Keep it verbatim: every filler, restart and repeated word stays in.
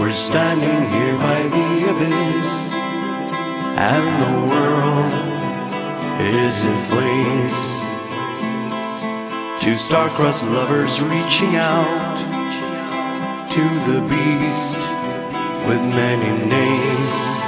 We're standing here by the abyss, and the world is in flames. Two star-crossed lovers reaching out to the beast with many names.